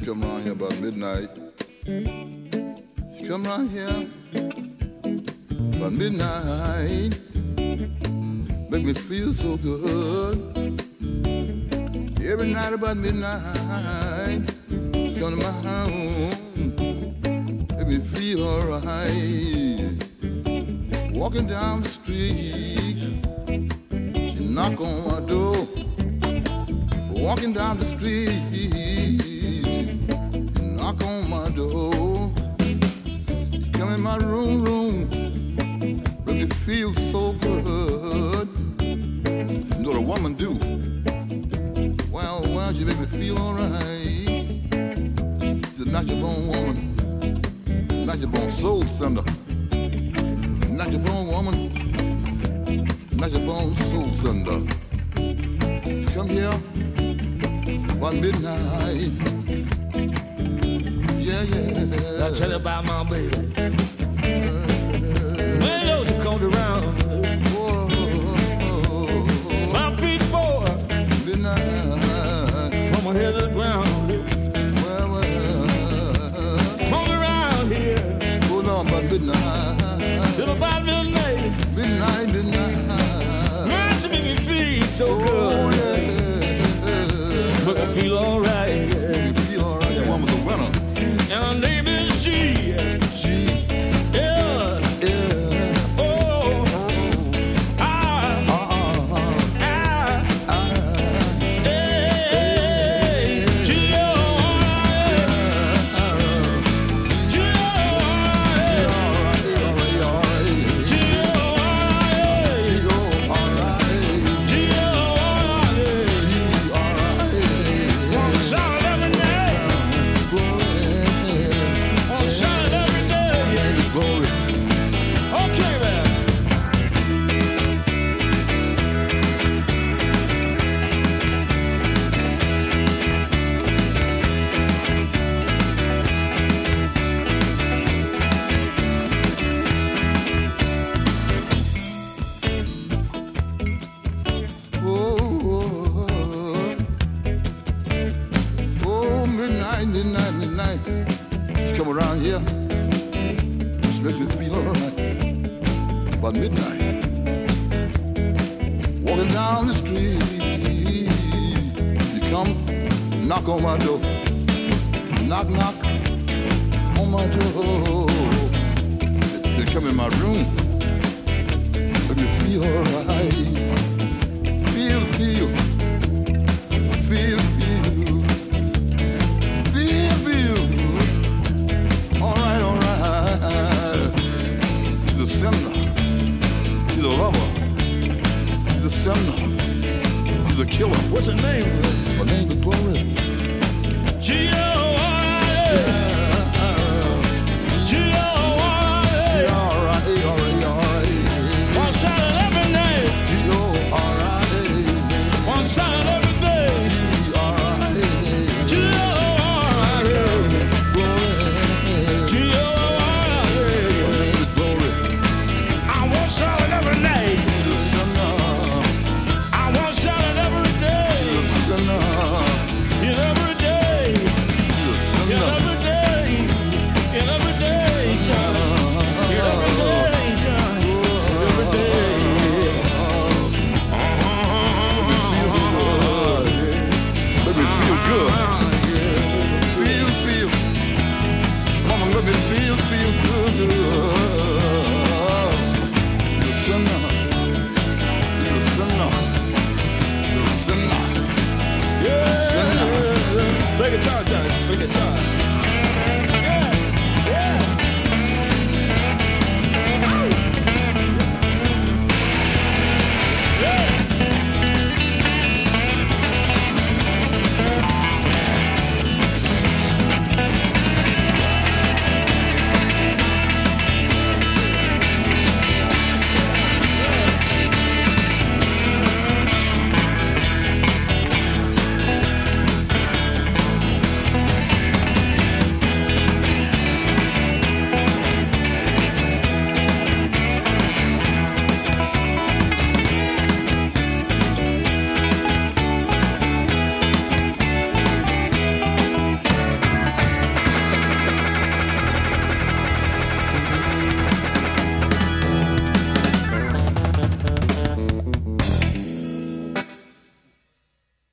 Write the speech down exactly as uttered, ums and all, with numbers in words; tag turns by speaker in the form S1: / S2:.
S1: come around here about midnight. She come around here about midnight. Make me feel so good. Every night about midnight, she come to my home. Make me feel alright. Walking down the street, she knock on my door. Walking down the street, she knock on my door. She come in my room, room, make me feel so good. You know what a woman do? Well, well, she make me feel alright. She's a natural born woman, natural born soul sender. Natural born woman, natural born soul sender. Come here one midnight. Yeah, yeah.
S2: I'll tell you about my baby. When those who come around,
S1: Whoa,
S2: five feet four,
S1: midnight.
S2: from my head to the ground.
S1: Well, well.
S2: Come around here
S1: Hold on, about midnight.
S2: till about midnight.
S1: Midnight, midnight.
S2: Man, she make me feel so
S1: Oh,
S2: good.
S1: yeah.
S2: Make me feel alright.
S1: You feel alright, the woman's a winner.
S2: And her name is G.
S1: She,
S2: Yeah.
S1: yeah.
S2: Oh. Ah.
S1: Uh-uh.
S2: Ah.
S1: Ah.
S2: Hey. G. Oh. G. Oh. G.
S1: Midnight, midnight, midnight. She come around here. She make me feel alright. About midnight. Walking down the street. You come, knock on my door. Knock, knock on my door. They, they come in my room. Make me feel alright. Feel, feel. Feel, feel. Feel, feel. All right, all right. He's a sinner. He's a lover. He's a sinner. He's a killer.
S2: What's her name?
S1: My name is Glory.
S2: G. O. G. O.
S1: All right, all right, all right.
S2: One shot at every night.
S1: G O R I A.
S2: One shot at